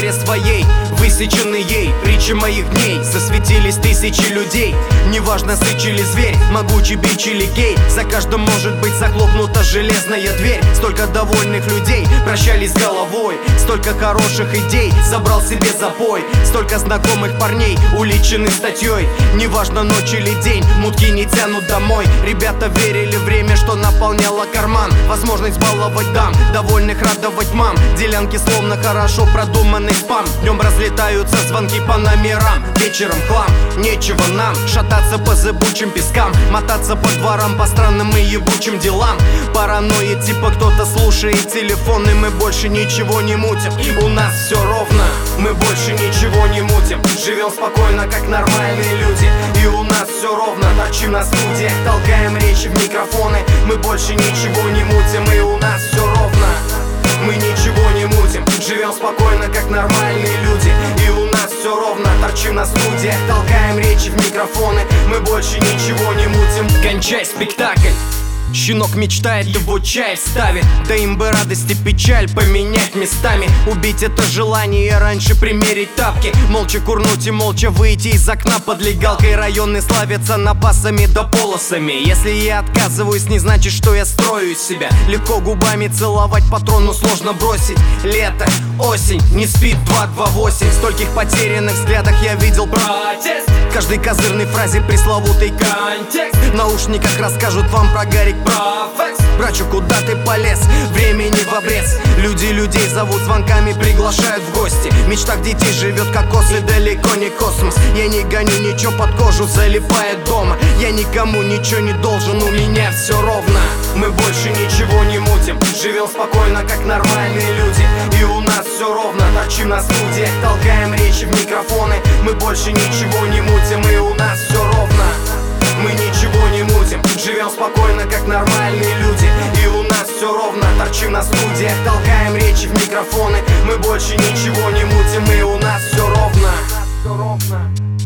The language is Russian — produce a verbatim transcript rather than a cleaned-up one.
душе своей, высечены ей притчи моих дней. Засветились тысячи людей, неважно, сыч или зверь, могучий бич или гей. За каждым может быть захлопнута железная дверь. Столько довольных людей прощались с головой, столько хороших идей забрал себе запой. Столько знакомых парней уличены статьей. Неважно, ночь или день, мутки не тянут домой. Ребята верили в время, что наполняло карман. Возможность баловать дам, довольных радовать мам. Делянки словно хорошо продуманный спам. Днем разлетаются звонки по номерам, вечером хлам. Нечего нам шататься по зыбучим пескам, мотаться по дворам, по странным и ебучим делам. Паранойя, типа кто-то слушает телефон, и мы больше ничего не мутим. У нас все ровно, мы больше ничего не мутим. Живем спокойно, как нормальные люди. И у нас все ровно, торчим на студиях, толкаем речи в микрофоны. Мы больше ничего не мутим, и у нас все ровно, мы ничего не мутим. Живем спокойно, как нормальные люди. И у нас все ровно, торчим на студиях, толкаем речи в микрофоны. Мы больше ничего не мутим. Кончай спектакль. Щенок мечтает, его чай ставит. Да им бы радость и печаль поменять местами. Убить это желание, раньше примерить тапки. Молча курнуть и молча выйти из окна под легалкой. Районы славятся напасами да полосами. Если я отказываюсь, не значит, что я строю из себя. Легко губами целовать патрон, но сложно бросить. Лето, осень, не спит два два восемь. В стольких потерянных взглядах я видел протест. В каждой козырной фразе пресловутый контекст. В наушниках расскажут вам про Гарик Профекс. Брачу, куда ты полез? Времени в обрез. Люди людей зовут звонками, приглашают в гости. В мечтах детей живет кокос и далеко не космос. Я не гоню ничего под кожу, залипая дома. Я никому ничего не должен, у меня все ровно. Мы больше ничего не мутим. Живем спокойно, как нормальные люди. И у нас все ровно, торчим на студиях, толкаем речи в микрофоны. Мы больше ничего не мутим, и у нас все ровно, мы ничего не мутим. Живем спокойно, как нормальные люди. И у нас все ровно, торчим на студиях, толкаем речи в микрофоны. Мы больше ничего не мутим, и у нас все ровно, все ровно.